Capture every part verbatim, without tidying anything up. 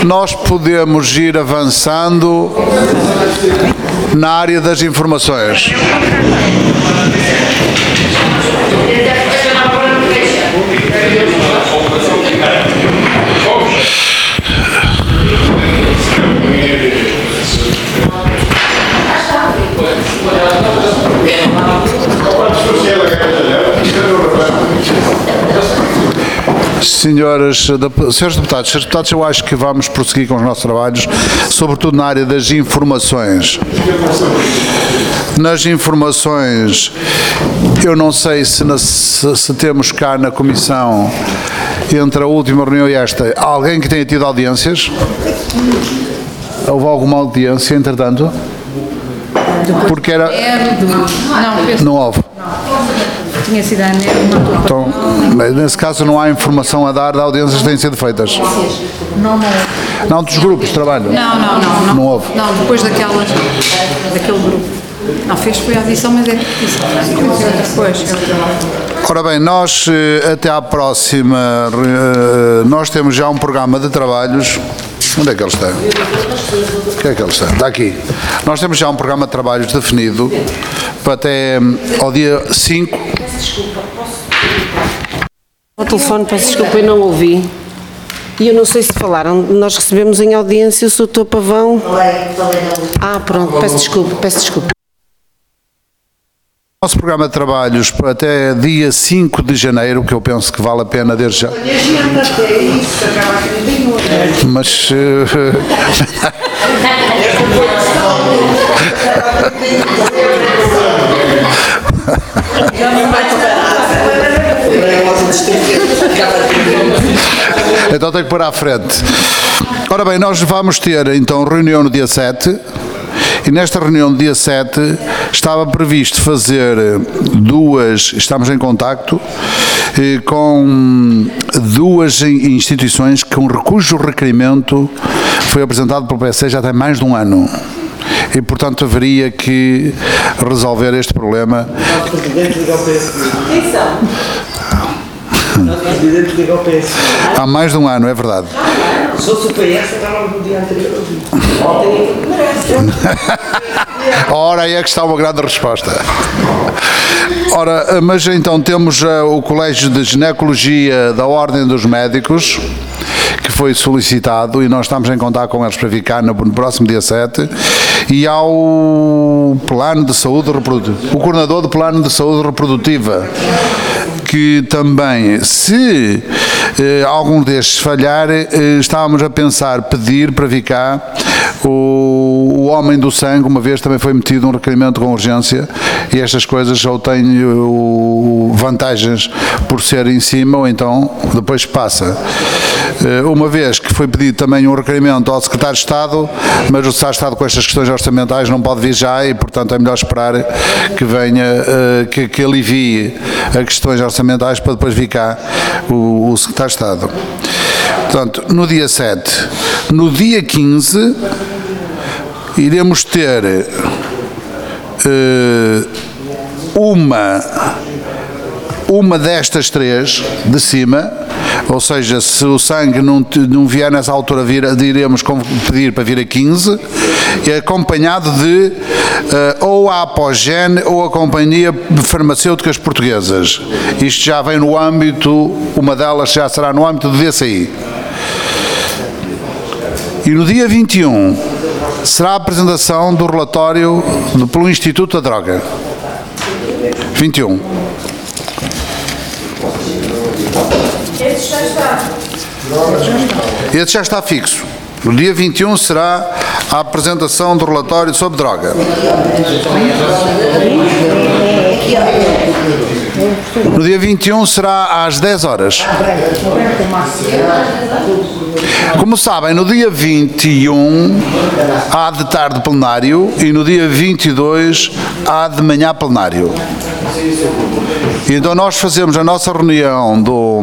nós podemos ir avançando na área das informações. Senhoras, senhores deputados, senhores deputados, eu acho que vamos prosseguir com os nossos trabalhos, sobretudo na área das informações. Nas informações, eu não sei se, na, se, se temos cá na Comissão, entre a última reunião e esta, alguém que tenha tido audiências? Houve alguma audiência, entretanto? Porque era... Não, não houve. tinha sido a ANER. Então, nesse caso não há informação a dar de audiências que têm sido feitas? Não, não. Não, dos grupos de trabalho? Não, não, não. Não, não houve? Não, depois daquela, daquele grupo. Não, fez foi a audição, mas é petição. Depois. Ora bem, nós até à próxima, nós temos já um programa de trabalhos. Onde é que ele está? O que é que ele está? Está aqui. Nós temos já um programa de trabalhos definido para até ao dia cinco. O telefone, peço desculpa, eu não ouvi. E eu não sei se falaram, nós recebemos em audiência o seu doutor Pavão. Ah, pronto, peço desculpa, peço desculpa. Nosso programa de trabalhos até dia cinco de janeiro, que eu penso que vale a pena desde já. Mas... Uh... então tenho que pôr à frente. Ora bem, nós vamos ter então reunião no dia sete. E nesta reunião do dia sete estava previsto fazer duas, estamos em contacto eh, com duas instituições com cujo requerimento foi apresentado pelo P S já tem mais de um ano. E, portanto, haveria que resolver este problema. Quem são? Nosso presidente liga ao P S. Há mais de um ano, é verdade. Se fosse o P S, estava no dia anterior. Ora, aí é que está uma grande resposta. Ora, mas então temos uh, o Colégio de Ginecologia da Ordem dos Médicos, que foi solicitado, e nós estamos em contato com eles para ficar no, no próximo dia sete, e há o Plano de Saúde Reprodutiva, o Coordenador do Plano de Saúde Reprodutiva, que também, se eh, algum destes falhar, eh, estávamos a pensar pedir para vir cá o, o homem do sangue, uma vez também foi metido um requerimento com urgência, e estas coisas ou têm uh, vantagens por ser em cima, ou então depois passa. Uh, uma vez que foi pedido também um requerimento ao Secretário de Estado, mas o Secretário de Estado com estas questões orçamentais não pode vir já, e portanto é melhor esperar que venha, uh, que, que alivie as questões orçamentais para depois vir cá o, o Secretário de Estado. Portanto, no dia sete. No dia quinze, iremos ter uh, uma, uma destas três de cima, ou seja, se o sangue não, não vier nessa altura, vir, iremos pedir para vir a quinze, acompanhado de uh, ou a Apogen ou a Companhia Farmacêuticas Portuguesas. Isto já vem no âmbito, uma delas já será no âmbito do D C I. E no dia vinte e um será a apresentação do relatório do, pelo Instituto da Droga. vinte e um. Esse já está. Esse já está fixo. No dia vinte e um será a apresentação do relatório sobre droga. No dia vinte e um será às dez horas. Como sabem, no dia vinte e um há de tarde plenário e no dia vinte e dois há de manhã plenário. E então nós fazemos a nossa reunião do...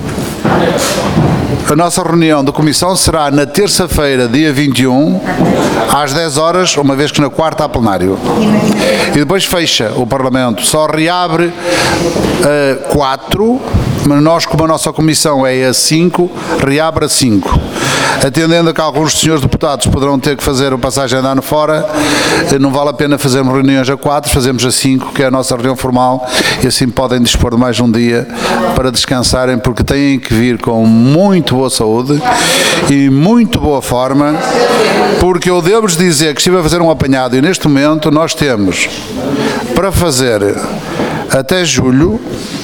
A nossa reunião da Comissão será na terça-feira, dia vinte e um, às dez horas, uma vez que na quarta há plenário. E depois fecha o Parlamento. Só reabre uh, quatro mas nós, como a nossa comissão é a cinco, reabre a cinco. Atendendo a que alguns dos senhores deputados poderão ter que fazer a passagem de ano fora, não vale a pena fazermos reuniões a quatro, fazemos a cinco, que é a nossa reunião formal, e assim podem dispor de mais um dia para descansarem, porque têm que vir com muito boa saúde e muito boa forma, porque eu devo-vos dizer que estive a fazer um apanhado e neste momento nós temos para fazer até julho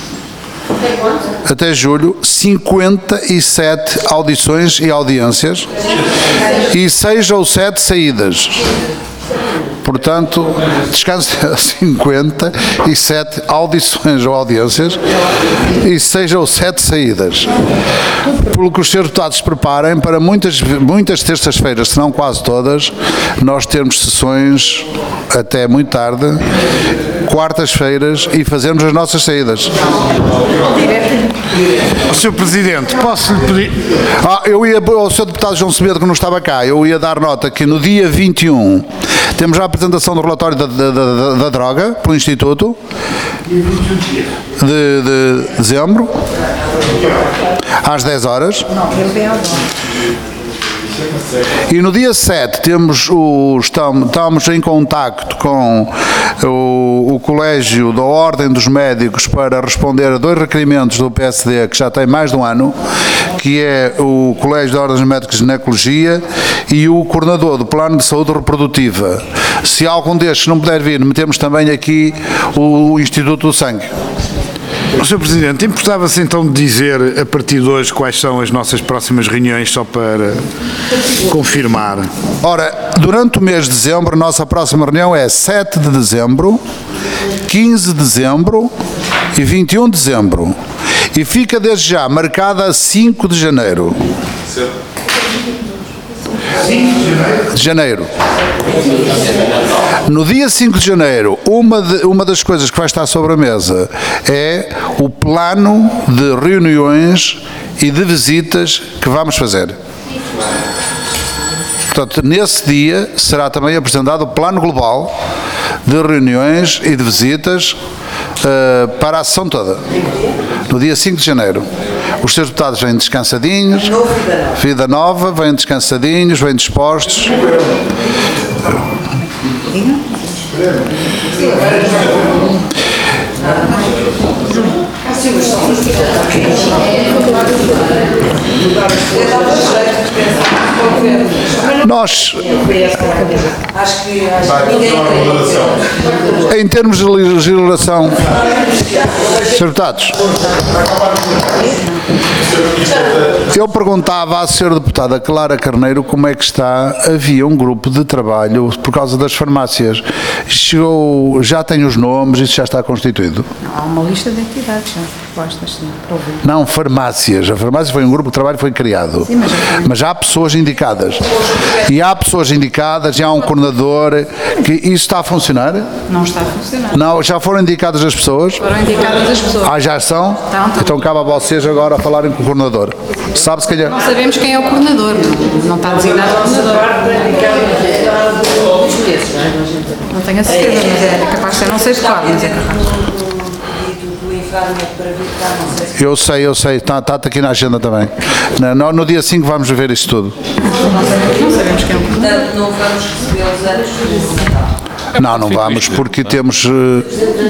até julho, cinquenta e sete audições e audiências e seis ou sete saídas. Portanto, descanse cinquenta e sete audições ou audiências e seis ou sete saídas. Pelo que os senhores deputados se preparem para muitas, muitas terças-feiras, se não quase todas, nós termos sessões até muito tarde, quartas-feiras, e fazermos as nossas saídas. senhor Presidente, posso lhe pedir... Ah, eu ia, ao senhor deputado João Semedo, que não estava cá, eu ia dar nota que no dia vinte e um temos já a apresentação do relatório da, da, da, da droga pelo Instituto de, de dezembro às dez horas. E no dia sete temos o, estamos, estamos em contacto com o, o Colégio da Ordem dos Médicos para responder a dois requerimentos do P S D que já tem mais de um ano, que é o Colégio da Ordem dos Médicos de Ginecologia e o coordenador do Plano de Saúde Reprodutiva. Se algum destes não puder vir, metemos também aqui o, o Instituto do Sangue. senhor Presidente, importava-se então de dizer a partir de hoje quais são as nossas próximas reuniões, só para confirmar. Ora, durante o mês de dezembro, a nossa próxima reunião é sete de dezembro, quinze de dezembro e vinte e um de dezembro. E fica desde já marcada a cinco de janeiro. De janeiro. No dia cinco de janeiro, uma, de, uma das coisas que vai estar sobre a mesa é o plano de reuniões e de visitas que vamos fazer. Portanto, nesse dia será também apresentado o plano global de reuniões e de visitas uh, para a sessão toda. No dia cinco de janeiro. Os seus deputados vêm descansadinhos, vida nova, vêm descansadinhos, vêm dispostos. Nós, em termos de legislação, senhores deputados, eu perguntava à senhora deputada Clara Carneiro como é que está. Havia um grupo de trabalho por causa das farmácias. Chegou, já tem os nomes, isso já está constituído? Há uma lista de entidades já propostas, sim, para ouvir. Não, farmácias. A farmácia foi um grupo de trabalho que foi criado. Sim, mas, já mas há pessoas indicadas. E há pessoas indicadas, e há um coordenador, que isso está a funcionar? não está a funcionar. Não, já foram indicadas as pessoas? Foram indicadas as pessoas. Ah, já são? Então, então. Então cabe a vocês agora falarem com o coordenador. Sabe-se quem é? Não sabemos quem é o coordenador, não, não está designado o coordenador. Não tenho a certeza, mas é capaz de ser, não sei de qual, mas é capaz. Eu sei, eu sei, está, está aqui na agenda também. No, no dia cinco vamos ver isso tudo. Não sabemos quem é o coordenador. Não vamos recebê-los antes. Não, não vamos, porque temos... uh,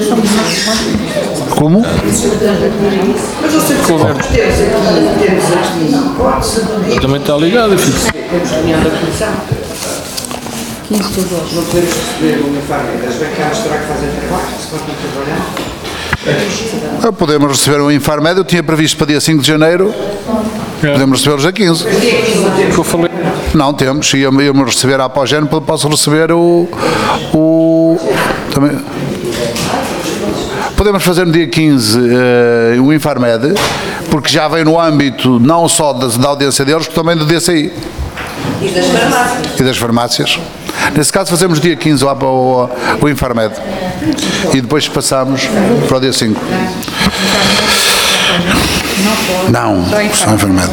Como? Também está ligado, filho. Não podemos receber um informe das bancadas, terá que fazer trabalho, se não trabalhar. Podemos receber um Infarmed, eu tinha previsto para dia cinco de janeiro, podemos recebê-los a quinze. Que eu falei. Não temos, e eu me receber a Apogéneo, posso receber o... o também. Podemos fazer no dia quinze uh, o Infarmed, porque já vem no âmbito não só da, da audiência deles, como também do D C I. E das farmácias. E das farmácias. Nesse caso fazemos dia quinze o, o, o Infarmed e depois passamos para o dia cinco. Não, só o Infarmed.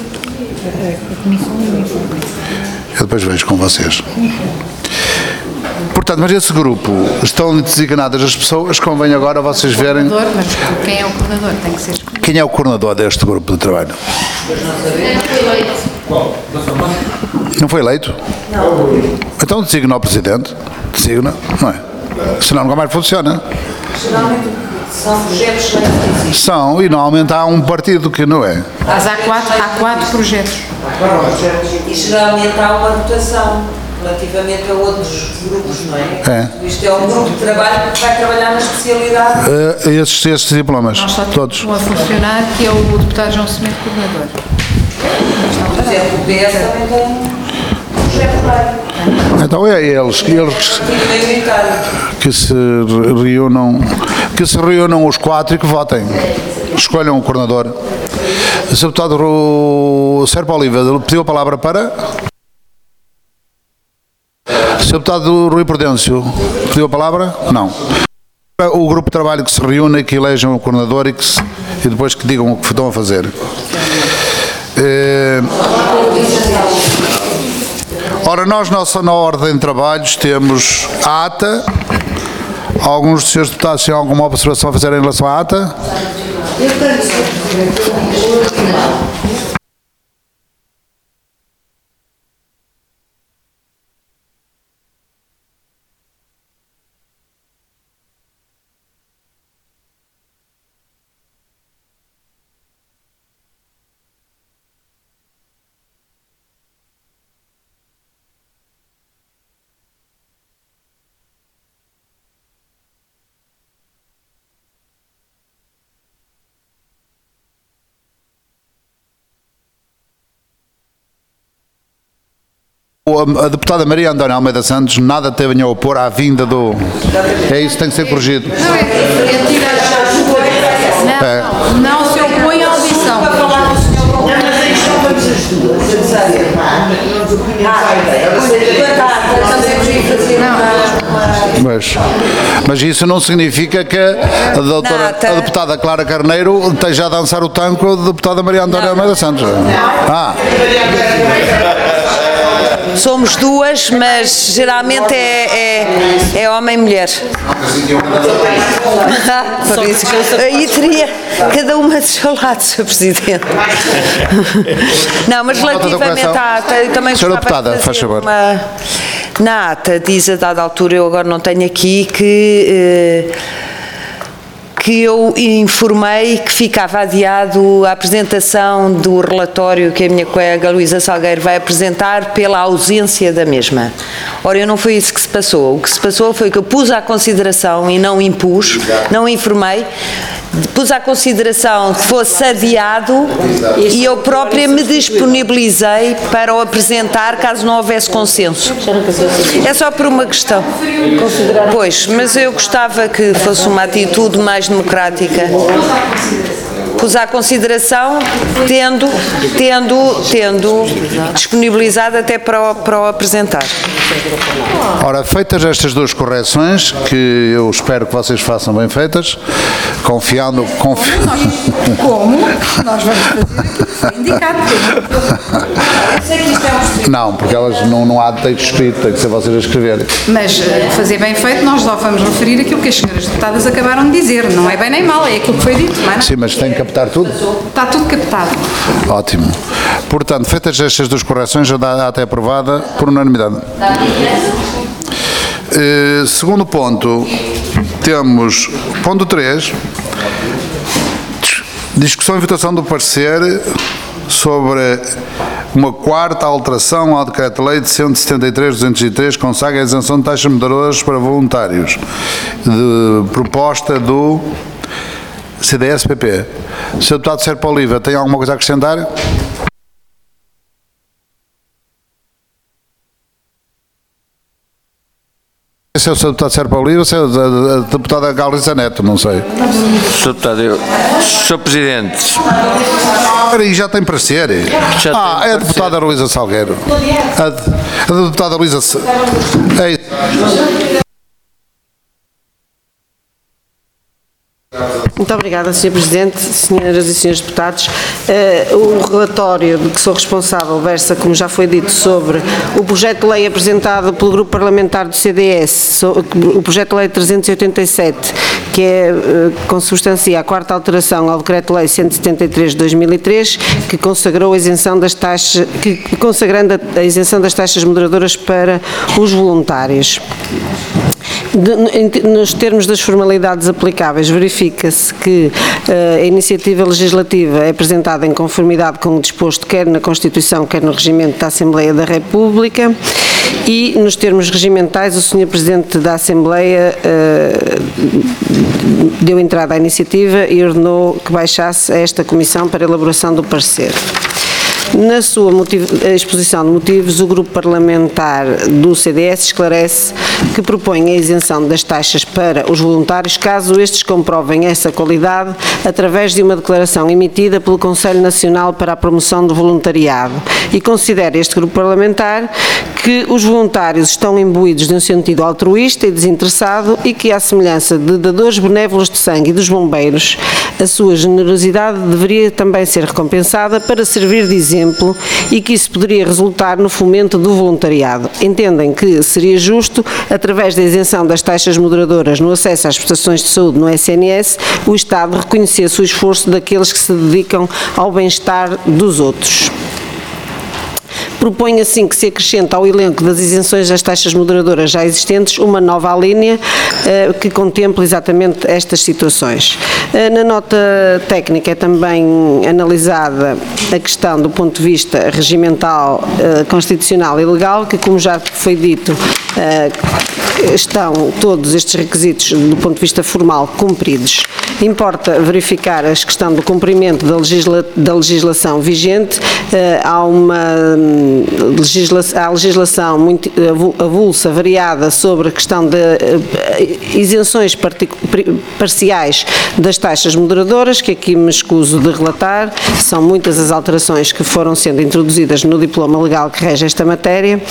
Eu depois vejo com vocês. Portanto, mas esse grupo, estão designadas as pessoas, convém agora vocês verem Coordenador, mas quem é o coordenador tem que ser escolhido. quem é o coordenador deste grupo de trabalho. Não foi eleito? Não. Então designa o presidente, designa, não é? Senão nunca mais funciona. Geralmente são projetos legislativos. São, e normalmente há um partido que não é. Mas há quatro, há quatro projetos. E geralmente há uma rotação relativamente a outros grupos, não é? É. Isto é um grupo de trabalho que vai trabalhar na especialidade. Uh, esses, esses diplomas, Nós só todos. temos um a funcionar, que é o deputado João Semedo, coordenador. Por exemplo, o P S também tem um projeto de lei. Então é eles, que eles Partido maioritário. que se reúnam, que se reúnam os quatro e que votem. Escolham o coordenador. O senhor deputado Ru- Serpa Oliva pediu a palavra para. O senhor deputado Rui Prudêncio pediu a palavra? Não. O grupo de trabalho que se reúne e que elejam o coordenador e, que se, e depois que digam o que estão a fazer. Eh, Ora, nós nossa, na ordem de trabalhos temos a ata. Alguns dos senhores deputados têm alguma observação a fazer em relação à ata? A deputada Maria Antónia Almeida Santos nada teve a opor à vinda do... É isso que tem que ser corrigido. Não, é, é tirar. É. Não, não se opõe à audição. Mas, mas isso não significa que a, doutora, a deputada Clara Carneiro esteja a dançar o tango com a deputada Maria Antónia Almeida Santos. Ah, Somos duas, mas geralmente é, é, é homem e mulher. Aí teria cada uma do seu lado, senhor Presidente. Não, mas relativamente à ata, eu também Senhora gostava deputada, de faz fazer favor. uma... Na ata diz a dada altura, eu agora não tenho aqui, que... Eh, que eu informei que ficava adiado a apresentação do relatório que a minha colega Luísa Salgueiro vai apresentar pela ausência da mesma. Ora, eu não foi isso que se passou. O que se passou foi que eu pus à consideração e não impus, não informei, pus à consideração que fosse adiado e eu própria me disponibilizei para o apresentar caso não houvesse consenso. É só por uma questão. Pois, mas eu gostava que fosse uma atitude mais democrática. Pus à consideração, tendo, tendo, tendo disponibilizado até para o, para o apresentar. ora, feitas estas duas correções, que eu espero que vocês façam bem feitas, confiando... Confi... Como? Nós vamos fazer aquilo que foi indicado. Não, porque elas não, não há texto escrito, tem que ser vocês a escreverem. Mas eh, fazer bem feito, nós só vamos referir aquilo que as senhoras deputadas acabaram de dizer. Não é bem nem mal, é aquilo que foi dito. Não é? Sim, mas tem que captar tudo? Está tudo captado. Ótimo. Portanto, feitas estas duas correções, já dá até aprovada por unanimidade. Eh, segundo ponto, temos ponto três, discussão e votação do parecer sobre uma quarta alteração ao Decreto-Lei de cento e setenta e três, duzentos e três, consagra a isenção de taxas moderadoras para voluntários, de proposta do C D S P P. senhor Deputado Serpa Oliva, tem alguma coisa a acrescentar? Se é o senhor Deputado Serpa Oliva ou se é a Deputada Galriça Neto, não sei. senhor Deputado, eu, senhor Presidente, E já tem para ser. Já ah, tem é a para Deputada Luísa Salgueiro. A, de- a Deputada Luísa... É isso. Muito obrigada, senhor Presidente, senhoras e senhores deputados. Uh, o relatório de que sou responsável versa, como já foi dito, sobre o projeto de lei apresentado pelo Grupo Parlamentar do C D S, so, o projeto de lei trezentos e oitenta e sete, que é, uh, consubstancia a quarta alteração ao Decreto-Lei cento e setenta e três de dois mil e três, que consagrou a isenção das taxas, que, consagrando a, a isenção das taxas moderadoras para os voluntários. De, nos termos das formalidades aplicáveis, verifica-se que uh, a iniciativa legislativa é apresentada em conformidade com o disposto quer na Constituição, quer no regimento da Assembleia da República, e nos termos regimentais o senhor Presidente da Assembleia uh, deu entrada à iniciativa e ordenou que baixasse a esta Comissão para elaboração do parecer. Na sua motivo, exposição de motivos, o Grupo Parlamentar do C D S esclarece que propõe a isenção das taxas para os voluntários caso estes comprovem essa qualidade através de uma declaração emitida pelo Conselho Nacional para a Promoção do Voluntariado, e considera este Grupo Parlamentar que os voluntários estão imbuídos de um sentido altruísta e desinteressado e que, à semelhança de dadores benévolos de sangue e dos bombeiros, a sua generosidade deveria também ser recompensada para servir de exemplo e que isso poderia resultar no fomento do voluntariado. Entendem que seria justo, através da isenção das taxas moderadoras no acesso às prestações de saúde no S N S, o Estado reconhecesse o esforço daqueles que se dedicam ao bem-estar dos outros. Propõe assim que se acrescente ao elenco das isenções das taxas moderadoras já existentes uma nova alínea eh, que contemple exatamente estas situações. Eh, na nota técnica é também analisada a questão do ponto de vista regimental, eh, constitucional e legal, que, como já foi dito, eh, estão todos estes requisitos do ponto de vista formal cumpridos. Importa verificar a questão do cumprimento da, legisla, da legislação vigente. Eh, há uma legislação, há legislação muito avulsa, variada, sobre a questão de uh, isenções parciais das taxas moderadoras, que aqui me escuso de relatar. São muitas as alterações que foram sendo introduzidas no diploma legal que rege esta matéria.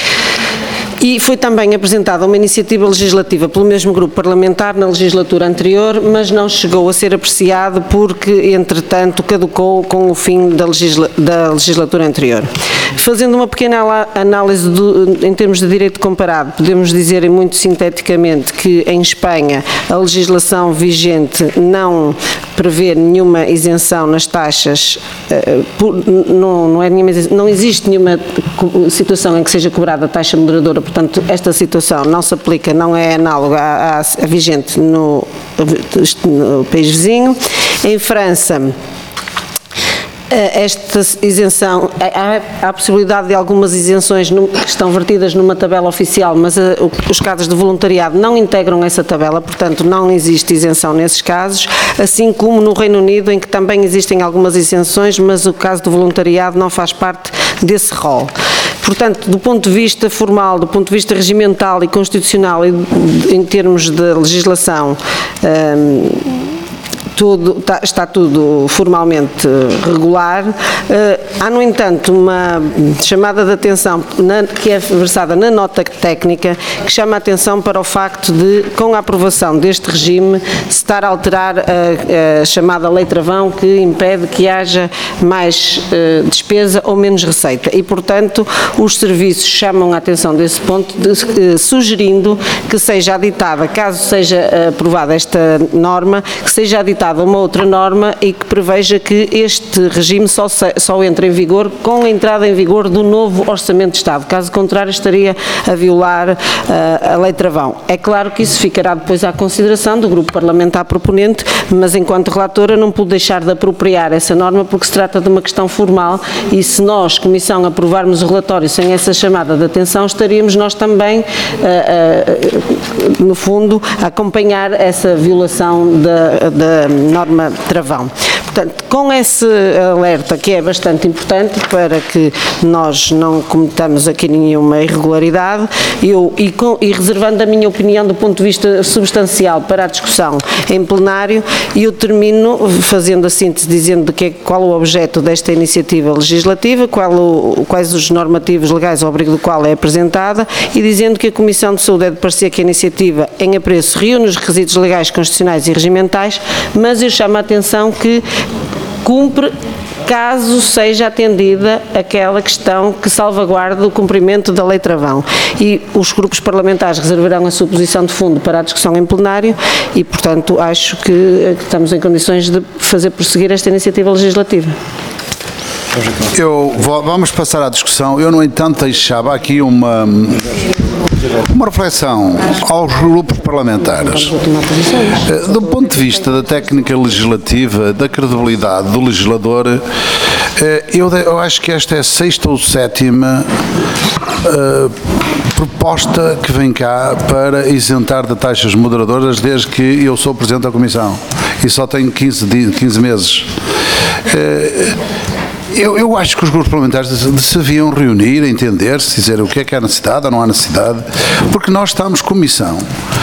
E foi também apresentada uma iniciativa legislativa pelo mesmo grupo parlamentar na legislatura anterior, mas não chegou a ser apreciado porque, entretanto, caducou com o fim da, legisla da legislatura anterior. Fazendo uma pequena análise do, em termos de direito comparado, podemos dizer muito sinteticamente que em Espanha a legislação vigente não prevê nenhuma isenção nas taxas, uh, por, não, não, é nenhuma, não existe nenhuma situação em que seja cobrada a taxa moderadora. Portanto, esta situação não se aplica, não é análoga à, à, à vigente no, no país vizinho. Em França, esta isenção, há, há a possibilidade de algumas isenções no, que estão vertidas numa tabela oficial, mas a, os casos de voluntariado não integram essa tabela, portanto não existe isenção nesses casos, assim como no Reino Unido, em que também existem algumas isenções, mas o caso do voluntariado não faz parte desse rol. Portanto, do ponto de vista formal, do ponto de vista regimental e constitucional, e em termos de legislação, hum, Tudo, tá, está tudo formalmente regular. Uh, há, no entanto, uma chamada de atenção na, que é versada na nota técnica, que chama a atenção para o facto de, com a aprovação deste regime, se estar a alterar a, a chamada lei travão, que impede que haja mais uh, despesa ou menos receita. E, portanto, os serviços chamam a atenção desse ponto, de, uh, sugerindo que seja aditada, caso seja aprovada esta norma, que seja aditada uma outra norma e que preveja que este regime só, se, só entra em vigor com a entrada em vigor do novo Orçamento de Estado. Caso contrário, estaria a violar uh, a lei travão. É claro que isso ficará depois à consideração do grupo parlamentar proponente, mas enquanto relatora não pude deixar de apropriar essa norma porque se trata de uma questão formal e se nós, Comissão, aprovarmos o relatório sem essa chamada de atenção, estaríamos nós também, uh, uh, no fundo, a acompanhar essa violação da, da norma travão. Portanto, com esse alerta que é bastante importante para que nós não cometamos aqui nenhuma irregularidade, eu, e, com, e reservando a minha opinião do ponto de vista substancial para a discussão em plenário, eu termino fazendo a síntese dizendo de que, qual o objeto desta iniciativa legislativa, qual o, quais os normativos legais ao abrigo do qual é apresentada, e dizendo que a Comissão de Saúde é de parecer que a iniciativa em apreço reúne os requisitos legais, constitucionais e regimentais, mas eu chamo a atenção que cumpre caso seja atendida aquela questão que salvaguarda o cumprimento da lei travão. E os grupos parlamentares reservarão a sua posição de fundo para a discussão em plenário e, portanto, acho que estamos em condições de fazer prosseguir esta iniciativa legislativa. Eu vou, vamos passar à discussão. Eu, no entanto, deixava aqui uma, uma reflexão aos grupos parlamentares. Do ponto de vista da técnica legislativa, da credibilidade do legislador, eu, eu acho que esta é a sexta ou sétima uh, proposta que vem cá para isentar de taxas moderadoras desde que eu sou Presidente da Comissão e só tenho quinze, quinze meses. Uh, Eu, eu acho que os grupos parlamentares se deviam reunir, entender-se, dizer o que é que há necessidade ou não há necessidade, porque nós estamos comissão.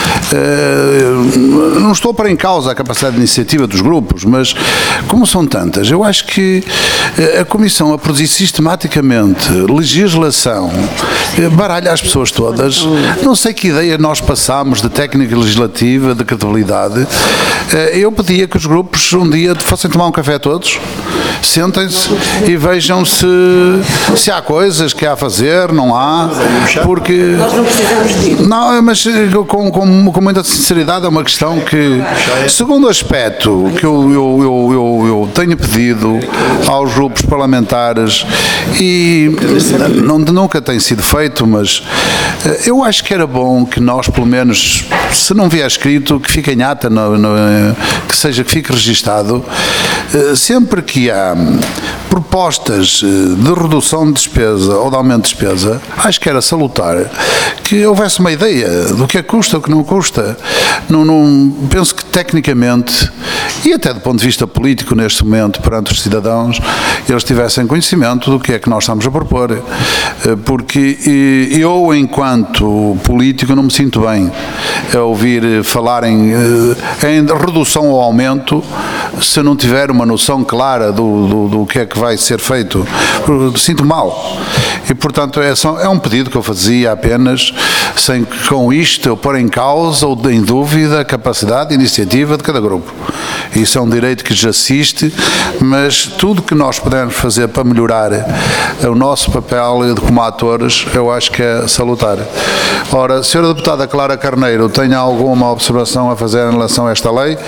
Uh, não estou a pôr em causa a capacidade de iniciativa dos grupos, mas como são tantas, eu acho que a Comissão a produzir sistematicamente legislação baralha as pessoas todas. Não sei que ideia nós passamos de técnica legislativa, de credibilidade. Uh, eu pedia que os grupos um dia fossem tomar um café todos, sentem-se e vejam se, se há coisas que há a fazer, não há, porque... Nós não precisamos disso. Não, mas com, com, com muita sinceridade é uma questão que, segundo aspecto que eu, eu, eu, eu, eu tenho pedido aos grupos parlamentares e não, nunca tem sido feito, mas eu acho que era bom que nós, pelo menos, se não vier escrito, que fique em ata, no, no, que seja, que fique registado, sempre que há propostas de redução de despesa ou de aumento de despesa, acho que era salutar que houvesse uma ideia do que é que custa, o que não custa. Não, não, penso que tecnicamente e até do ponto de vista político neste momento perante os cidadãos, eles tivessem conhecimento do que é que nós estamos a propor, porque eu, enquanto político, não me sinto bem a ouvir falar em, em redução ou aumento se não tiver uma noção clara do, do, do que é que vai ser feito. Sinto mal. E, portanto, é, só, é um pedido que eu fazia apenas, sem que com isto eu pôr em causa ou em dúvida a capacidade e iniciativa de cada grupo. Isso é um direito que já assiste, mas tudo que nós pudermos fazer para melhorar o nosso papel como atores, eu acho que é salutar. Ora, senhora Deputada Clara Carneiro, tem alguma observação a fazer em relação a esta lei?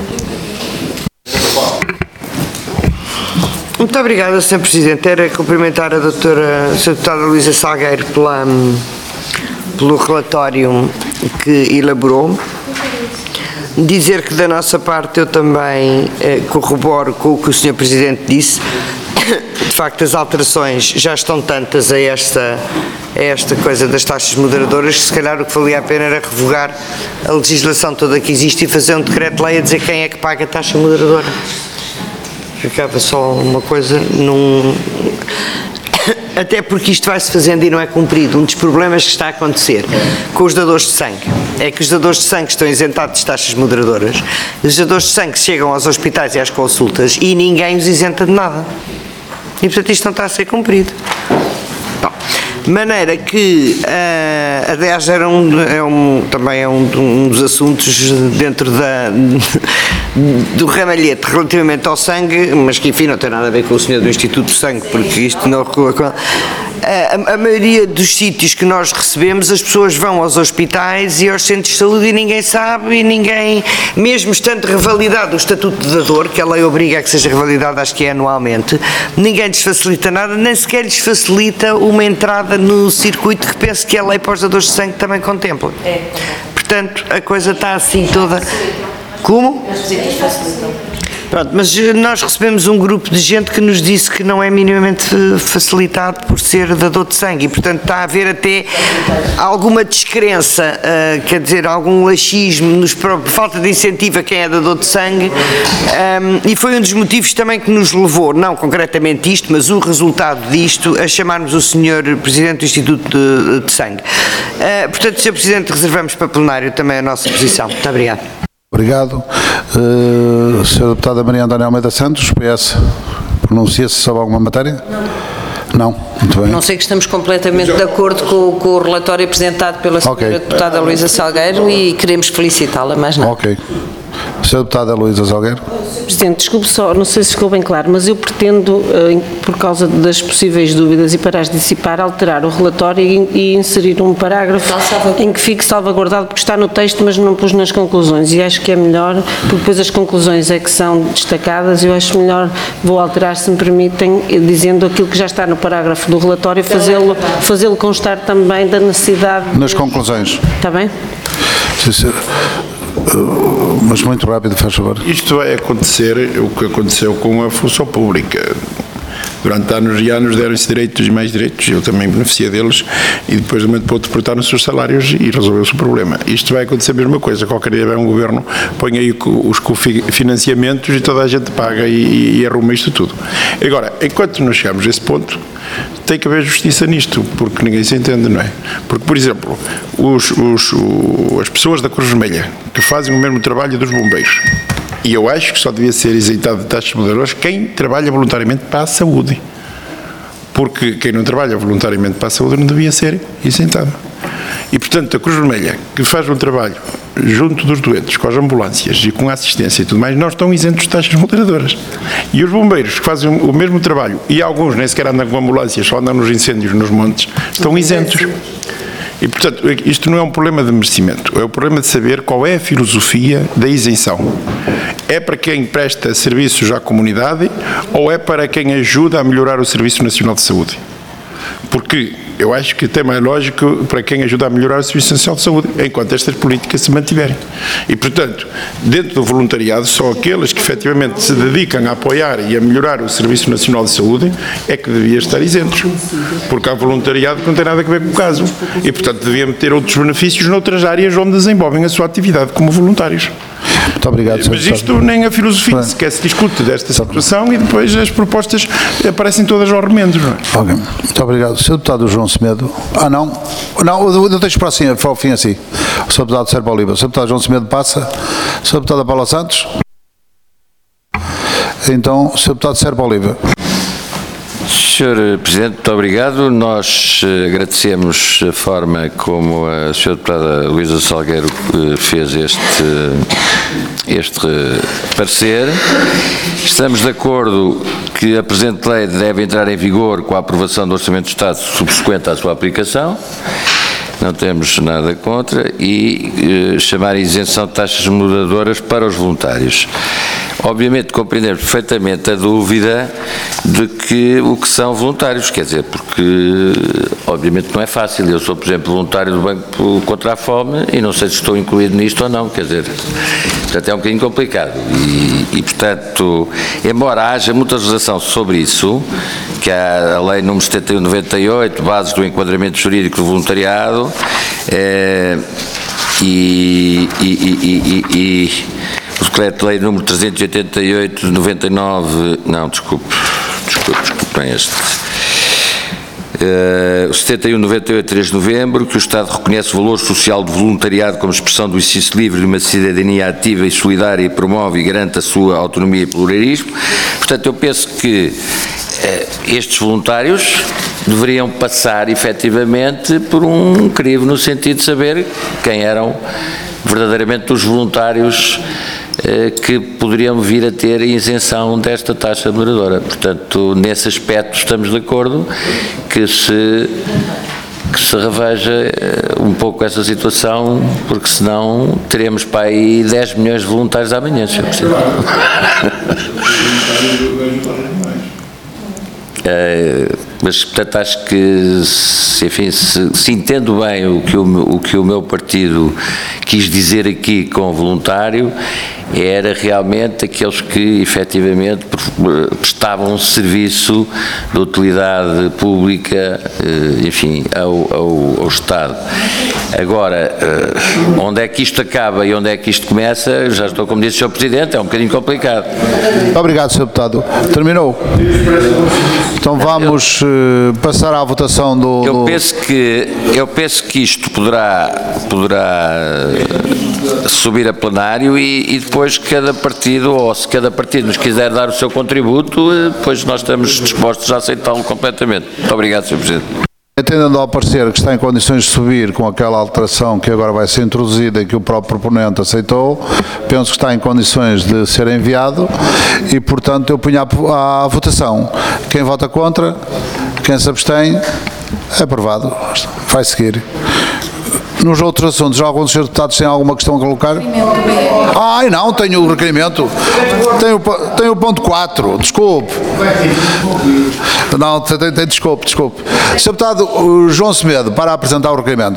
Muito obrigada, senhor Presidente. Era cumprimentar a doutora, a senhora Deputada Luísa Salgueiro pela, pelo relatório que elaborou. Dizer que da nossa parte eu também eh, corroboro com o que o senhor Presidente disse. De facto, as alterações já estão tantas a esta, a esta coisa das taxas moderadoras que se calhar o que valia a pena era revogar a legislação toda que existe e fazer um decreto-lei a dizer quem é que paga a taxa moderadora. Ficava só uma coisa num... Até porque isto vai-se fazendo e não é cumprido. Um dos problemas que está a acontecer com os dadores de sangue é que os dadores de sangue estão isentados de taxas moderadoras. Os dadores de sangue chegam aos hospitais e às consultas e ninguém os isenta de nada. E, portanto, isto não está a ser cumprido. Bom, de maneira que, uh, aliás, era um, é um, também é um, um dos assuntos dentro da, do ramalhete relativamente ao sangue, mas que, enfim, não tem nada a ver com o senhor do Instituto de Sangue, porque isto não regula com... A, a maioria dos sítios que nós recebemos, as pessoas vão aos hospitais e aos centros de saúde e ninguém sabe e ninguém, mesmo estando revalidado o estatuto de dador, que a lei obriga a que seja revalidado, acho que é anualmente, ninguém lhes facilita nada, nem sequer lhes facilita uma entrada no circuito que penso que a lei para os dadores de sangue também contempla. Portanto, a coisa está assim toda... Como? Pronto, mas nós recebemos um grupo de gente que nos disse que não é minimamente facilitado por ser dador de sangue e, portanto, está a haver até alguma descrença, uh, quer dizer, algum laxismo, nos, falta de incentivo a quem é dador de sangue, um, e foi um dos motivos também que nos levou, não concretamente isto, mas o resultado disto, a chamarmos o senhor Presidente do Instituto de, de Sangue. Uh, portanto, senhor Presidente, reservamos para plenário também a nossa posição. Muito obrigado. Obrigado. Uh, senhora Deputada Maria Antónia Almeida Santos, P S, pronuncia-se sobre alguma matéria? Não. Muito bem. Não sei que estamos completamente de acordo com, com o relatório apresentado pela senhora Okay. Deputada Luísa Salgueiro e queremos felicitá-la, mas não. Ok. senhora Deputada Luísa Salgueiro. Presidente, desculpe só, não sei se ficou bem claro, mas eu pretendo, por causa das possíveis dúvidas e para as dissipar, alterar o relatório e inserir um parágrafo em que fique salvaguardado, porque está no texto, mas não pus nas conclusões, e acho que é melhor, porque depois as conclusões é que são destacadas, eu acho melhor, vou alterar, se me permitem, dizendo aquilo que já está no parágrafo do relatório, fazê-lo fazê-lo constar também da necessidade... Nas de... conclusões. Está bem? Sim, senhor. Uh, mas muito rápido, faz favor. Isto vai acontecer o que aconteceu com a função pública. Durante anos e anos deram-se direitos e mais direitos, eu também beneficiei deles, e depois de um momento para outro cortaram os seus salários e resolveu-se o problema. Isto vai acontecer a mesma coisa, qualquer dia vai um governo, põe aí os cofinanciamentos e toda a gente paga e, e arruma isto tudo. Agora, enquanto não chegamos a esse ponto, tem que haver justiça nisto, porque ninguém se entende, não é? Porque, por exemplo, os, os, o, as pessoas da Cruz Vermelha, que fazem o mesmo trabalho dos bombeiros, e eu acho que só devia ser isentado de taxas moderadoras quem trabalha voluntariamente para a saúde. Porque quem não trabalha voluntariamente para a saúde não devia ser isentado. E, portanto, a Cruz Vermelha, que faz um trabalho junto dos doentes, com as ambulâncias e com a assistência e tudo mais, não estão isentos de taxas moderadoras. E os bombeiros, que fazem o mesmo trabalho, e alguns nem sequer andam com ambulâncias, só andam nos incêndios nos montes, estão isentos. E, portanto, isto não é um problema de merecimento, é o problema de saber qual é a filosofia da isenção. É para quem presta serviços à comunidade ou é para quem ajuda a melhorar o Serviço Nacional de Saúde? Porque eu acho que até mais lógico para quem ajuda a melhorar o Serviço Nacional de Saúde, enquanto estas políticas se mantiverem. E, portanto, dentro do voluntariado, só aqueles que efetivamente se dedicam a apoiar e a melhorar o Serviço Nacional de Saúde é que deviam estar isentos. Porque há voluntariado que não tem nada a ver com o caso. E, portanto, deviam ter outros benefícios noutras áreas onde desenvolvem a sua atividade como voluntários. Muito obrigado, senhor Mas isto nem a filosofia sequer se discute desta situação e depois as propostas aparecem todas aos remendos, não é? Ok, muito obrigado. senhor Deputado João Semedo. Ah, não? Não, eu deixo para, assim, para o fim assim. O senhor Deputado Sérgio Oliva. O senhor Deputado João Semedo passa. O senhor Deputado Paula Santos. Então, o senhor Deputado Sérgio Oliva. senhor Presidente, muito obrigado. Nós agradecemos a forma como a senhora Deputada Luísa Salgueiro fez este, este parecer. Estamos de acordo que a presente lei deve entrar em vigor com a aprovação do Orçamento do Estado subsequente à sua aplicação. Não temos nada contra, e eh, chamar a isenção de taxas moderadoras para os voluntários. Obviamente compreendemos perfeitamente a dúvida de que o que são voluntários, quer dizer, porque obviamente não é fácil. Eu sou, por exemplo, voluntário do Banco contra a Fome e não sei se estou incluído nisto ou não, quer dizer, portanto é um bocadinho complicado. E, e portanto, embora haja muita legislação sobre isso, que há a Lei número setenta e um de noventa e oito, Bases do Enquadramento Jurídico do Voluntariado, é, e, e, e, e, e o Decreto-Lei número trezentos e oitenta e oito de noventa e nove, não, desculpe, desculpe, desculpe, não é este. Uh, o setenta e um de noventa e oito, três de novembro, que o Estado reconhece o valor social do voluntariado como expressão do exercício livre de uma cidadania ativa e solidária e promove e garante a sua autonomia e pluralismo. Portanto, eu penso que uh, estes voluntários deveriam passar efetivamente por um crivo no sentido de saber quem eram verdadeiramente os voluntários eh, que poderiam vir a ter a isenção desta taxa moderadora. Portanto, nesse aspecto estamos de acordo que se, que se reveja eh, um pouco essa situação, porque senão teremos para aí dez milhões de voluntários amanhã, senhor Presidente. Uh, mas, portanto, acho que, se, enfim, se, se entendo bem o que o, o que o meu partido quis dizer aqui com voluntário, era realmente aqueles que efetivamente prestavam um serviço de utilidade pública, enfim, ao, ao, ao Estado. Agora, onde é que isto acaba e onde é que isto começa, já estou, como disse o senhor Presidente, é um bocadinho complicado. Obrigado, senhor Deputado. Terminou. Então vamos eu, passar à votação do... Eu penso que, eu penso que isto poderá, poderá subir a plenário e, e depois cada partido, ou se cada partido nos quiser dar o seu contributo, depois nós estamos dispostos a aceitá-lo completamente. Muito obrigado, senhor Presidente. Entendendo ao parecer que está em condições de subir com aquela alteração que agora vai ser introduzida e que o próprio proponente aceitou, penso que está em condições de ser enviado e, portanto, eu punho à, à votação. Quem vota contra, quem se abstém, é aprovado. Vai seguir. Nos outros assuntos, já alguns senhores deputados têm alguma questão a colocar? Ai, não, tenho o requerimento. Tenho, tenho o ponto quatro, desculpe. Não, tem, tem, desculpe, desculpe. senhor Deputado João Semedo, para apresentar o requerimento.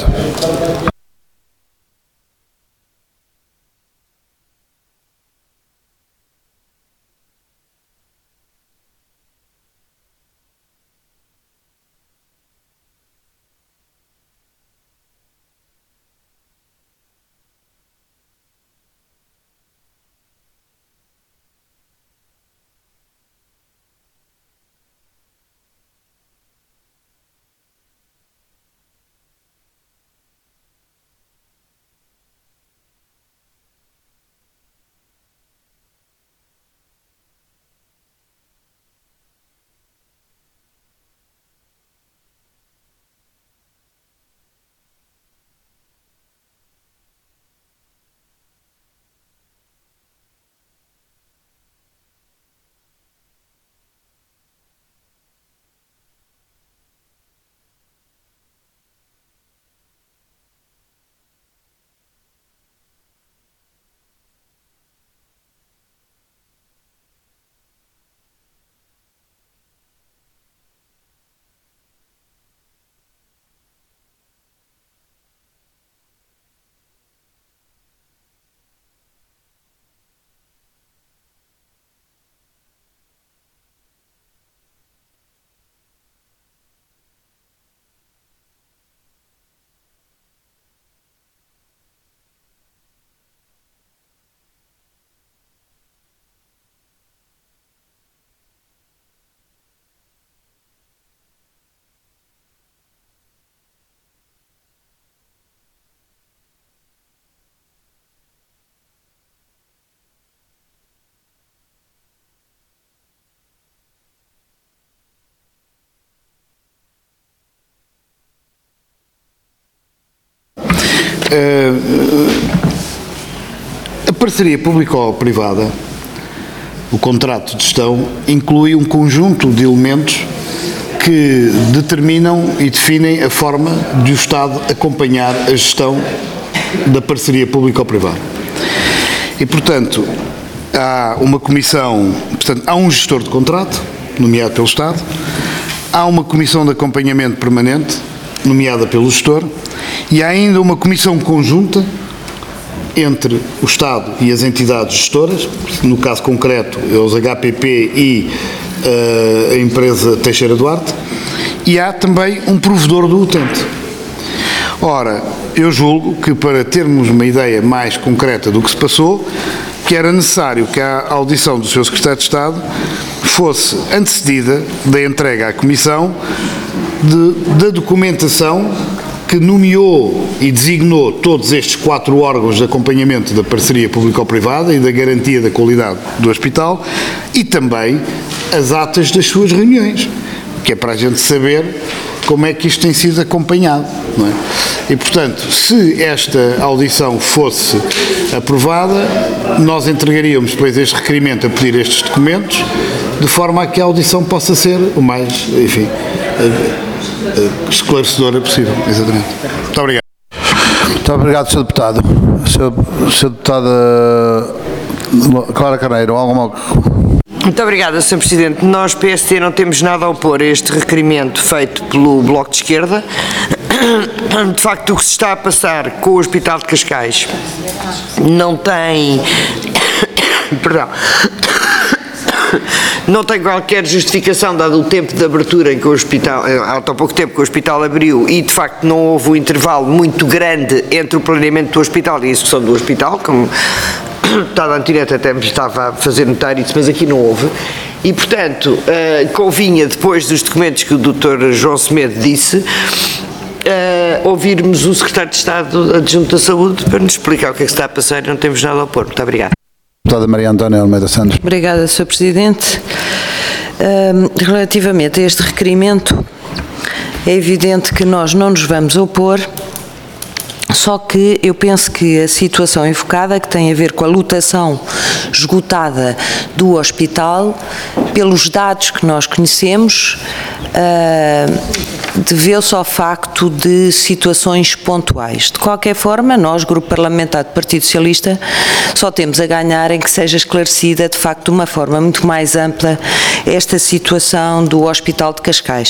A parceria público-privada, o contrato de gestão, inclui um conjunto de elementos que determinam e definem a forma de o Estado acompanhar a gestão da parceria público-privada. E, portanto, há uma comissão, portanto, há um gestor de contrato, nomeado pelo Estado, há uma comissão de acompanhamento permanente, nomeada pelo gestor, e há ainda uma comissão conjunta entre o Estado e as entidades gestoras, no caso concreto, os H P P e uh, a empresa Teixeira Duarte, e há também um provedor do utente. Ora, eu julgo que para termos uma ideia mais concreta do que se passou, que era necessário que a audição do senhor Secretário de Estado fosse antecedida da entrega à Comissão de, da documentação que nomeou e designou todos estes quatro órgãos de acompanhamento da parceria público-privada e da garantia da qualidade do hospital e também as atas das suas reuniões, que é para a gente saber como é que isto tem sido acompanhado, não é? E, portanto, se esta audição fosse aprovada, nós entregaríamos depois este requerimento a pedir estes documentos, de forma a que a audição possa ser o mais, enfim, esclarecedora possível. Exatamente. Muito obrigado. Muito obrigado, senhor Deputado. senhor Deputada Clara Carneiro, alguma... Muito obrigada, senhor Presidente. Nós, P S D, não temos nada a opor a este requerimento feito pelo Bloco de Esquerda. De facto, o que se está a passar com o Hospital de Cascais não tem Perdão. Não tem qualquer justificação, dado o tempo de abertura em que o hospital, há tão pouco tempo que o hospital abriu, e de facto não houve um intervalo muito grande entre o planeamento do hospital e a execução do hospital, como o deputado Antonetti até me estava a fazer notar isso, mas aqui não houve. E, portanto, uh, convinha, depois dos documentos que o doutor João Semedo disse, uh, ouvirmos o secretário de Estado adjunto da Saúde para nos explicar o que é que está a passar e não temos nada a opor. Muito obrigada. Deputada Maria Antónia Almeida Santos. Obrigada, senhor Presidente. Uh, relativamente a este requerimento, é evidente que nós não nos vamos opor, só que eu penso que a situação invocada, que tem a ver com a lotação esgotada do hospital, pelos dados que nós conhecemos, uh, deveu-se ao facto de situações pontuais. De qualquer forma, nós, Grupo Parlamentar do Partido Socialista, só temos a ganhar em que seja esclarecida, de facto, de uma forma muito mais ampla, esta situação do Hospital de Cascais.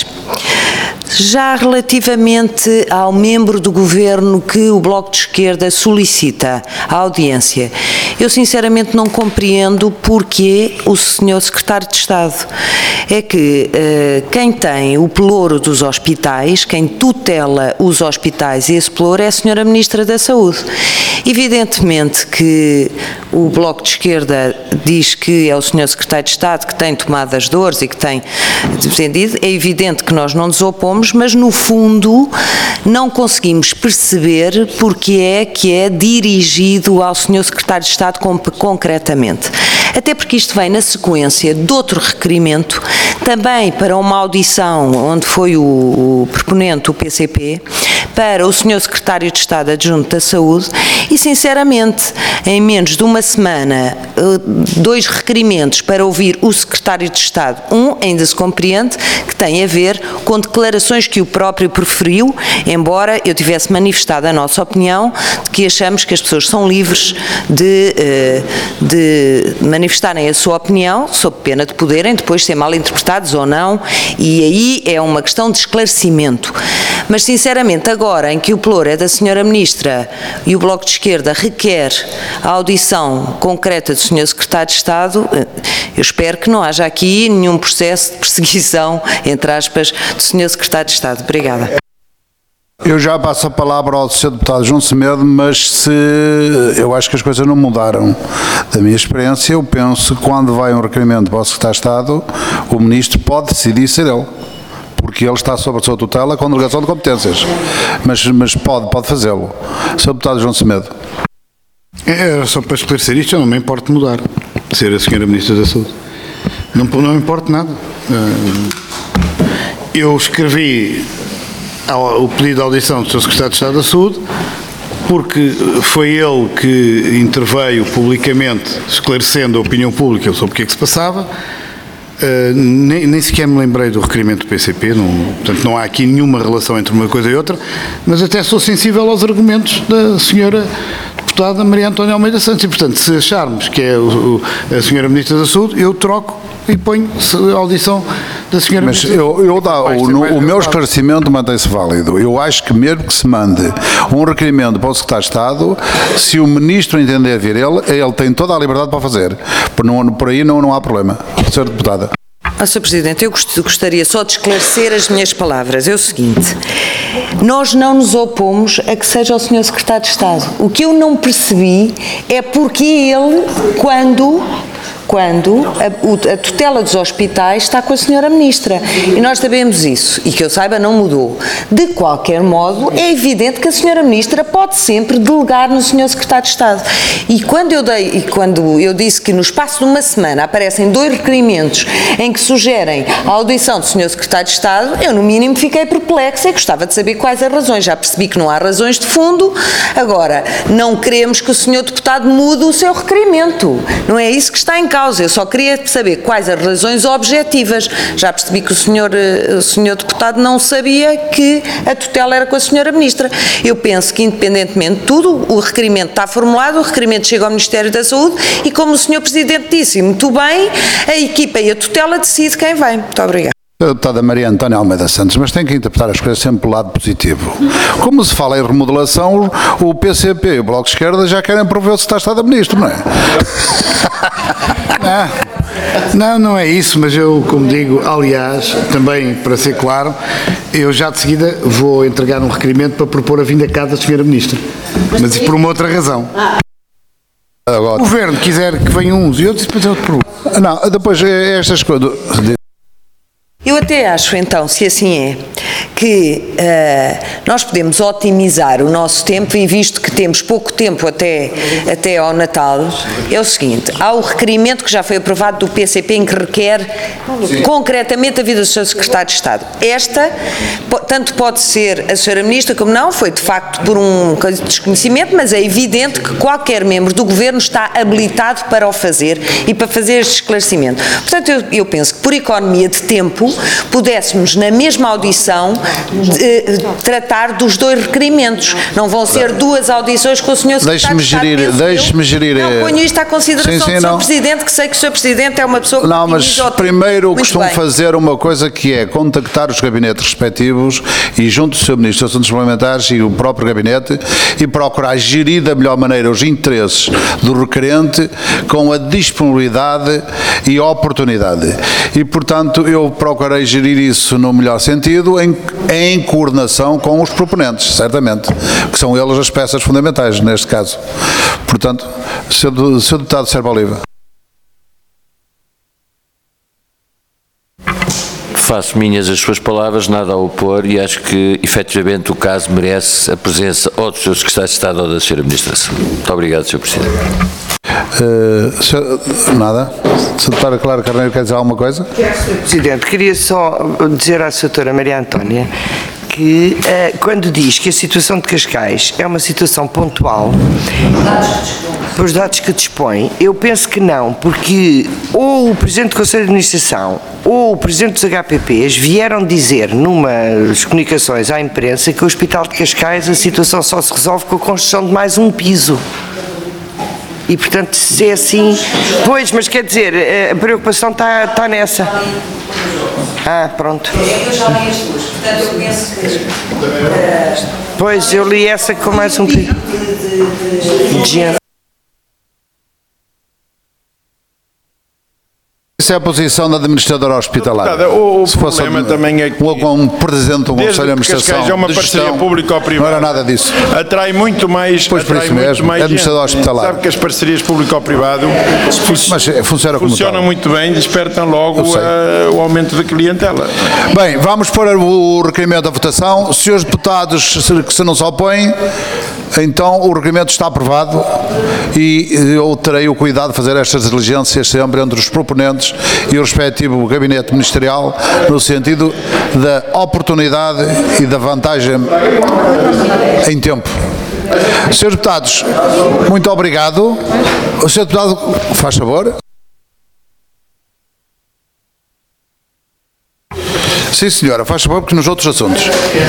Já relativamente ao membro do Governo que o Bloco de Esquerda solicita a audiência, eu sinceramente não compreendo porque o senhor Secretário de Estado. É que uh, quem tem o pelouro dos hospitais, quem tutela os hospitais e esse pelouro é a senhora Ministra da Saúde. Evidentemente que o Bloco de Esquerda diz que é o senhor Secretário de Estado que tem tomado as dores e que tem defendido. É evidente que nós não nos opomos, mas no fundo não conseguimos perceber porque é que é dirigido ao senhor Secretário de Estado concretamente. Até porque isto vem na sequência de outro requerimento, também para uma audição onde foi o, o proponente, o P C P, para o senhor Secretário de Estado Adjunto da Saúde e, sinceramente, em menos de uma semana, dois requerimentos para ouvir o Secretário de Estado. Um, ainda se compreende, que tem a ver com declarações que o próprio proferiu, embora eu tivesse manifestado a nossa opinião de que achamos que as pessoas são livres de, de manifestarem a sua opinião, sob pena de poderem depois ser mal interpretados ou não, e aí é uma questão de esclarecimento. Mas, sinceramente, agora em que o pelouro é da senhora Ministra e o Bloco de Esquerda requer a audição concreta do senhor Secretário de Estado, eu espero que não haja aqui nenhum processo de perseguição, entre aspas, do senhor Secretário de Estado. Obrigada. Eu já passo a palavra ao senhor Deputado João Semedo, mas se eu acho que as coisas não mudaram. Da minha experiência, eu penso que quando vai um requerimento para o Secretário de Estado, o Ministro pode decidir ser ele, porque ele está sob a sua tutela com delegação de competências, mas, mas pode, pode fazê-lo. senhor Deputado João Semedo. É, só para esclarecer isto, eu não me importo de mudar, de ser a senhora Ministra da Saúde. Não, não me importa nada. Eu escrevi o pedido de audição do senhor Secretário de Estado da Saúde porque foi ele que interveio publicamente esclarecendo a opinião pública sobre o que é que se passava. Uh, nem, nem sequer me lembrei do requerimento do P C P, não, portanto não há aqui nenhuma relação entre uma coisa e outra, mas até sou sensível aos argumentos da senhora deputada Maria Antónia Almeida Santos e, portanto, se acharmos que é o, o, a senhora Ministra da Saúde, eu troco e ponho a audição da senhora Mas Ministra. eu, eu dá, o, no, o meu esclarecimento mantém-se válido. Eu acho que mesmo que se mande um requerimento para o Secretário de Estado, se o Ministro entender vir ele, ele tem toda a liberdade para fazer. Por, não, por aí não, não há problema. senhora Deputada. Oh, senhor Presidente, eu gostaria só de esclarecer as minhas palavras. É o seguinte, nós não nos opomos a que seja o senhor Secretário de Estado. O que eu não percebi é porque ele, quando... quando a, a tutela dos hospitais está com a senhora Ministra. E nós sabemos isso, e que eu saiba não mudou. De qualquer modo, é evidente que a senhora Ministra pode sempre delegar no senhor Secretário de Estado. E quando eu, dei, e quando eu disse que no espaço de uma semana aparecem dois requerimentos em que sugerem a audição do senhor Secretário de Estado, eu no mínimo fiquei perplexa e gostava de saber quais as razões. Já percebi que não há razões de fundo. Agora, não queremos que o senhor Deputado mude o seu requerimento. Não é isso que está em causa. Eu só queria saber quais as razões objetivas. Já percebi que o senhor, o senhor Deputado não sabia que a tutela era com a senhora Ministra. Eu penso que, independentemente de tudo, o requerimento está formulado, o requerimento chega ao Ministério da Saúde e, como o senhor Presidente disse muito bem, a equipa e a tutela decide quem vem. Muito obrigada. A deputada Maria Antónia Almeida Santos, mas tem que interpretar as coisas sempre pelo lado positivo. Como se fala em remodelação, o P C P e o Bloco de Esquerda já querem prover o secretário de Estado-Ministro, não é? Não, não é isso, mas eu, como digo, aliás, também para ser claro, eu já de seguida vou entregar um requerimento para propor a vinda cá da senhora Ministra, mas por uma outra razão. Agora, o Governo quiser que venham uns e outros, depois é outro problema. Não, depois estas coisas... Eu até acho, então, se assim é, que uh, nós podemos otimizar o nosso tempo e visto que temos pouco tempo até, até ao Natal, é o seguinte, há o requerimento que já foi aprovado do P C P em que requer Sim. concretamente a vida do seu Secretário de Estado. Esta, tanto pode ser a senhora Ministra como não, foi de facto por um desconhecimento, mas é evidente que qualquer membro do Governo está habilitado para o fazer e para fazer este esclarecimento. Portanto, eu, eu penso que por economia de tempo pudéssemos, na mesma audição, de, tratar dos dois requerimentos. Não vão ser duas audições com o senhor Secretário de Estado. Deixe-me gerir, deixe-me gerir. Não, ponho isto à consideração sim, sim, do senhor Presidente, que sei que o senhor Presidente é uma pessoa que... Não, mas primeiro costumo fazer uma coisa que é contactar os gabinetes respectivos e junto do senhor Ministro dos Assuntos Parlamentares e o próprio gabinete e procurar gerir da melhor maneira os interesses do requerente com a disponibilidade e a oportunidade. E, portanto, eu procurarei gerir isso no melhor sentido, em, em coordenação com os proponentes, certamente, que são eles as peças fundamentais, neste caso. Portanto, senhor, senhor Deputado Serpa Oliva. Faço minhas as suas palavras, nada a opor e acho que, efetivamente, o caso merece a presença ou do senhor Secretário de Estado ou da senhora Administração. Muito obrigado, senhor Presidente. Uh, senhor, nada? senhor Deputado Clara Carneiro quer dizer alguma coisa? senhor Presidente, queria só dizer à senhora Maria Antónia que uh, quando diz que a situação de Cascais é uma situação pontual, pelos dados que dispõe, eu penso que não, porque ou o Presidente do Conselho de Administração ou o Presidente dos H P Ps vieram dizer numas comunicações à imprensa que o Hospital de Cascais a situação só se resolve com a construção de mais um piso. E, portanto, se é assim... Pois, mas quer dizer, a preocupação está, está nessa. Ah, pronto. Eu já li as duas, portanto, eu penso que... Pois, eu li essa com mais um piso. De gente. Isso é a posição da administradora hospitalar. Deputada, o, o se fosse problema um, também é que um, um presidente de um conselho de administração é uma parceria público-privada. Não era nada disso. Atrai muito mais. Pois por isso mesmo, é administrador hospitalar. Sabe que as parcerias público-privado mas funciona como funcionam tal. muito bem, despertam logo a, o aumento da clientela. Bem, vamos pôr o requerimento à votação. Senhores deputados que se não se opõem, então o requerimento está aprovado e eu terei o cuidado de fazer estas diligências sempre entre os proponentes e o respectivo gabinete ministerial no sentido da oportunidade e da vantagem em tempo. Senhores deputados, muito obrigado. O senhor deputado, faz favor. Sim, senhora, faz favor, porque nos outros assuntos.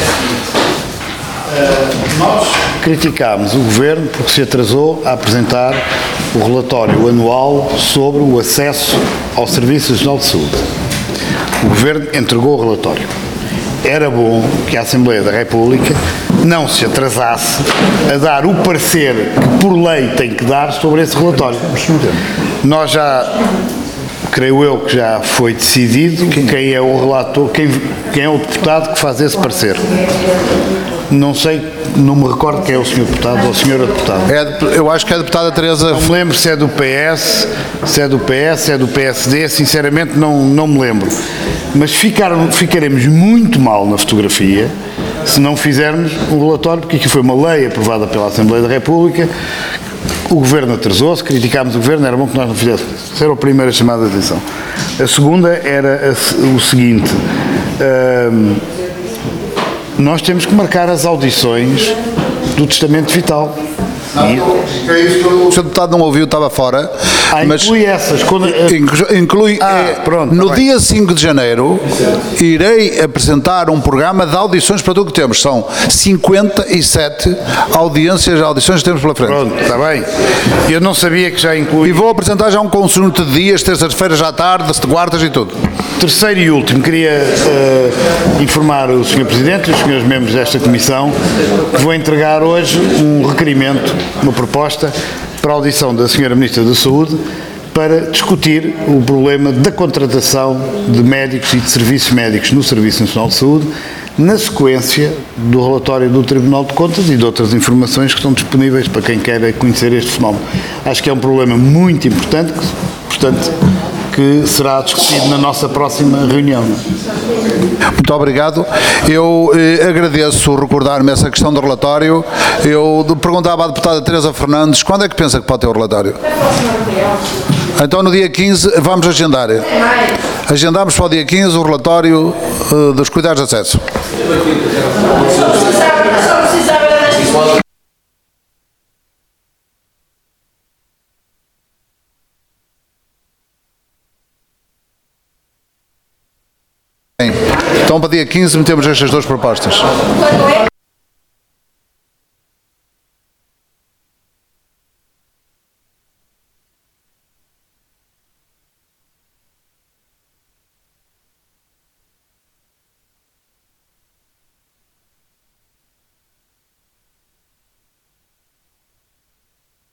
Nós criticámos o Governo porque se atrasou a apresentar o relatório anual sobre o acesso ao Serviço Nacional de Saúde. O Governo entregou o relatório. Era bom que a Assembleia da República não se atrasasse a dar o parecer que por lei tem que dar sobre esse relatório. Nós já, creio eu que já foi decidido quem é o relator, quem, quem é o deputado que faz esse parecer. Não sei, não me recordo quem é o senhor deputado ou a senhora deputada. É, eu acho que é a deputada Teresa... Não me lembro se é do P S, se é do P S, se é do P S D, sinceramente não, não me lembro. Mas ficar, ficaremos muito mal na fotografia se não fizermos um relatório, porque aqui foi uma lei aprovada pela Assembleia da República, o Governo atrasou-se, criticámos o Governo, era bom que nós não fizéssemos. Essa era a primeira chamada de atenção. A segunda era a, o seguinte... Hum, nós temos que marcar as audições do testamento vital. É isso que o senhor deputado não ouviu, estava fora. Ah, mas inclui essas. Quando, inclui, inclui ah, é, pronto, no tá dia bem. cinco de janeiro, irei apresentar um programa de audições para tudo que temos. São cinquenta e sete audiências, audições que temos pela frente. Pronto, está bem. Eu não sabia que já inclui. E vou apresentar já um conjunto de dias, terças-feiras à tarde, quartas e tudo. Terceiro e último, queria uh, informar o senhor Presidente e os senhores membros desta Comissão que vou entregar hoje um requerimento, uma proposta para a audição da senhora Ministra da Saúde para discutir o problema da contratação de médicos e de serviços médicos no Serviço Nacional de Saúde, na sequência do relatório do Tribunal de Contas e de outras informações que estão disponíveis para quem quer conhecer este fenómeno. Acho que é um problema muito importante, portanto, que será discutido na nossa próxima reunião. Muito obrigado. Eu eh, agradeço recordar-me essa questão do relatório. Eu perguntava à deputada Teresa Fernandes quando é que pensa que pode ter o relatório? Então no dia quinze vamos agendar. Agendamos para o dia quinze o relatório eh, dos cuidados de acesso. Então, para dia quinze, metemos estas duas propostas.